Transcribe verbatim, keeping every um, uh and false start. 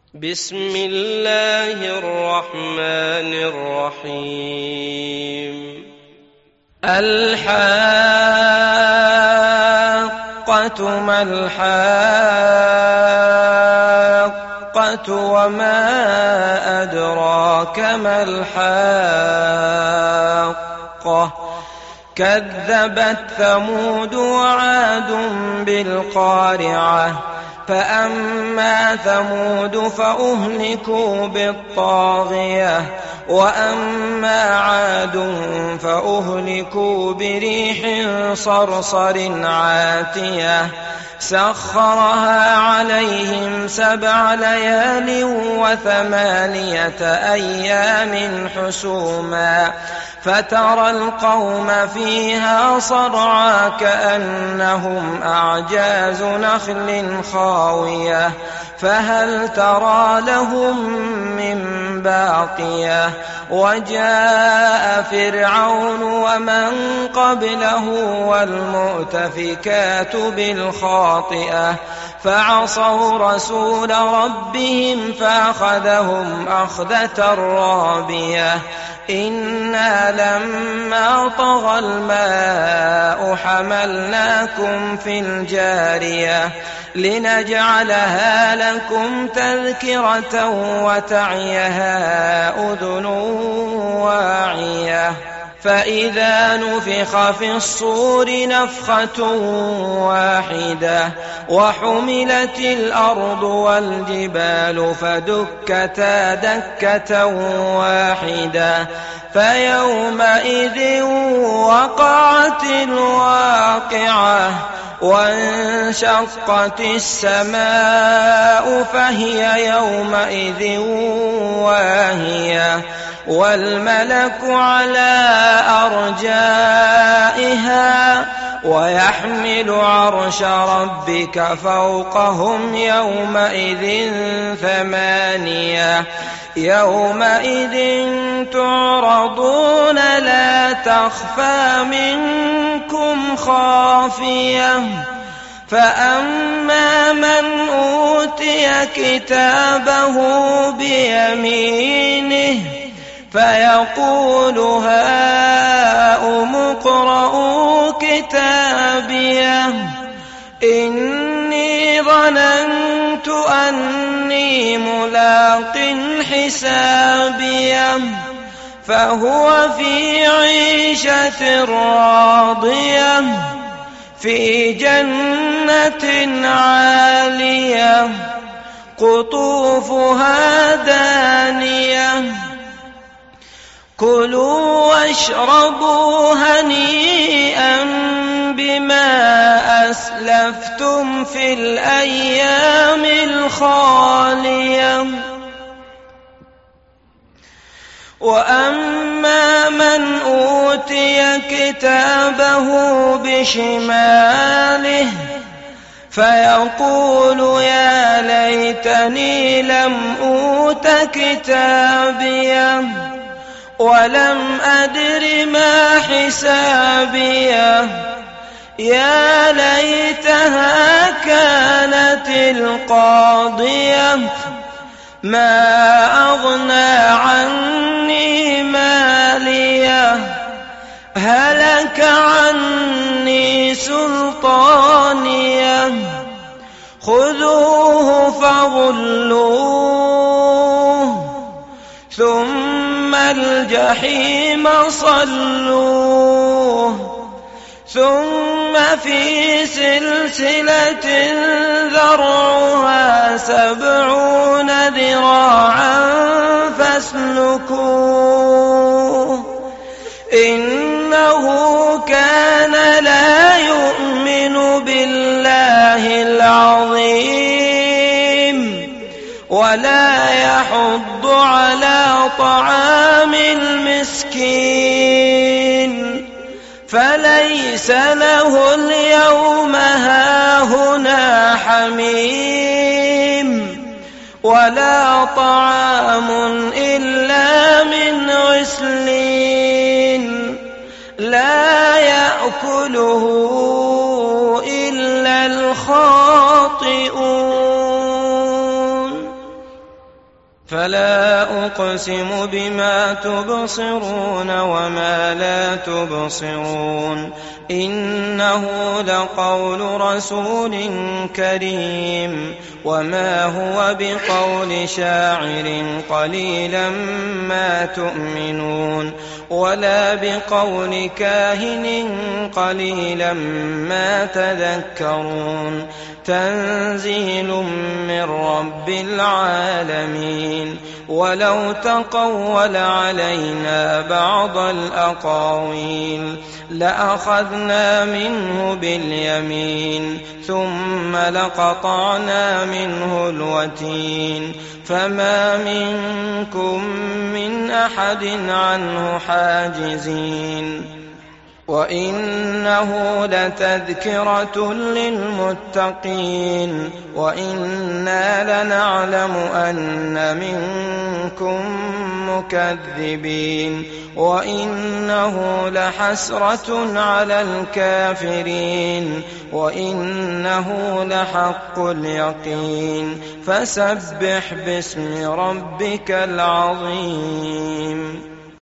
بسم الله الرحمن الرحيم. الحاقة ما الحاقة وما أدراك ما الحاقة كذبت ثمود وعاد بالقارعة فأما ثمود فأهلكوا بالطاغية وأما عاد فأهلكوا بريح صرصر عاتية سخرها عليهم سبع ليال وثمانية أيام حسوما فترى القوم فيها صرعى كأنهم أعجاز نخل خاوية فهل ترى لهم من باقية وجاء فرعون ومن قبله والمؤتفكات بالخاطئة فعصوا رسول ربهم فأخذهم أخذة رابية إنا لما طغى الماء حملناكم في الجارية لنجعلها لكم تذكرة وتعيها أذن واعية فإذا نفخ في الصور نفخة واحدة وحملت الأرض والجبال فدكتا دكة واحدة فيومئذ وقعت الواقعة وانشقت السماء فهي يومئذ واهية والملك على أرجائها ويحمل عرش ربك فوقهم يومئذ ثمانية يومئذ تعرضون لا تخفى منكم خافية فأما من أوتي كتابه بيمينه فيقول هاؤم اقرءوا كتابيه إني ظننت أني ملاق حسابيه فهو في عيشة راضية في جنة عالية قطوفها دانية كلوا واشربوا هنيئا بما أسلفتم في الأيام الخالية وأما من أوتي كتابه بشماله فيقول يا ليتني لم أوت كتابيه ولم أدر ما حسابيه يا ليتها كانت القاضية ما أغنى عني ماليه هلك عني سلطانيه خذوه فغلوه ثم الجحيم صلوه ثم في سلسلة ذرعها سبعون ذراعا فاسلكوه إنه كان لا يؤمن بالله العظيم ولا يحض على طعام المسكين فليس له اليوم هاهنا حميم ولا طعام إلا من غسلين لا يأكله إلا الخاطئون. فلا أقسم بما تبصرون وما لا تبصرون إنه لقول رسول كريم وما هو بقول شاعر قليلا ما تؤمنون ولا بقول كاهن قليلا ما تذكرون تنزيل من رب العالمين ولو تقول علينا بعض الأقاويل لأخذنا منه باليمين ثم لقطعنا منه الوتين فما منكم من أحد عنه حاجزين وإنه لتذكرة للمتقين وإنا لنعلم أن منكم مكذبين وإنه لحسرة على الكافرين وإنه لحق اليقين فسبح باسم ربك العظيم.